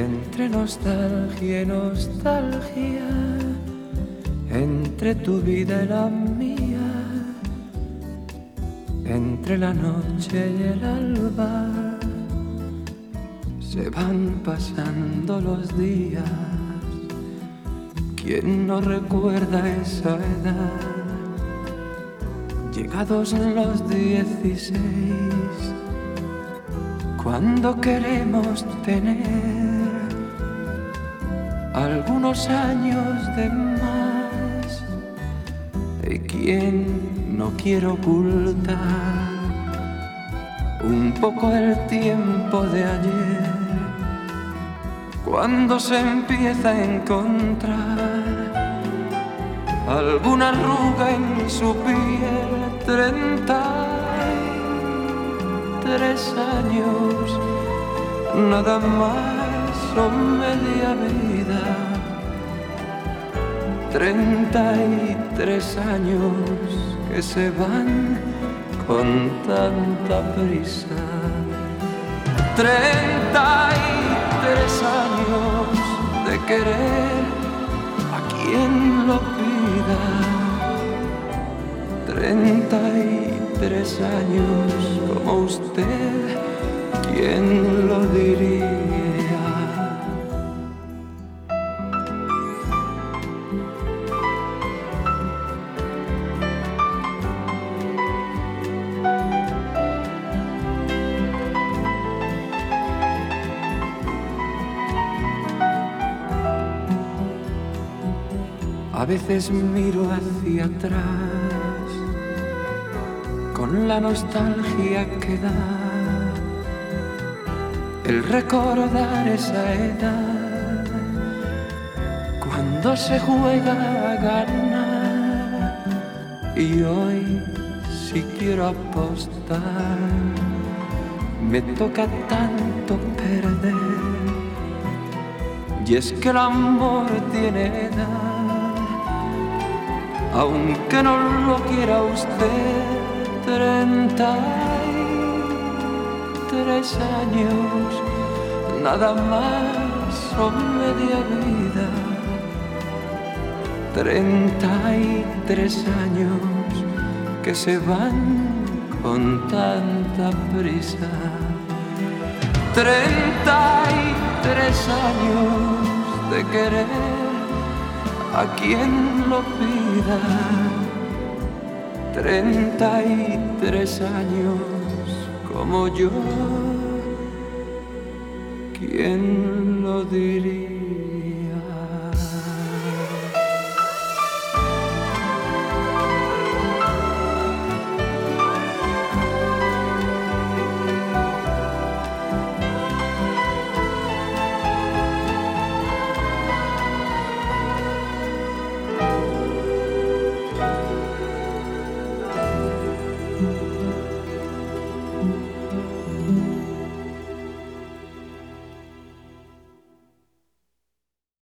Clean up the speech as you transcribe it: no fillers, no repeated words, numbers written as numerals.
Entre nostalgia y nostalgia, entre tu vida y la mía, entre la noche y el alba, se van pasando los días. ¿Quién no recuerda esa edad? Llegados los 16, cuando queremos tener algunos años de más, y quien no quiere ocultar un poco el tiempo de ayer, cuando se empieza a encontrar alguna arruga en su piel. 33 años, nada más o media vida. 33 años que se van con tanta prisa. 33 años de querer a quien lo pida. 33 años como usted, ¿quién lo diría? A veces miro hacia atrás con la nostalgia que da el recordar esa edad, cuando se juega a ganar. Y hoy, si quiero apostar, me toca tanto perder. Y es que el amor tiene edad, aunque no lo quiera usted. 33 años, nada más o media vida. 33 años que se van con tanta prisa. 33 años de querer a quien lo pida. 33 años como yo, ¿quién lo diría?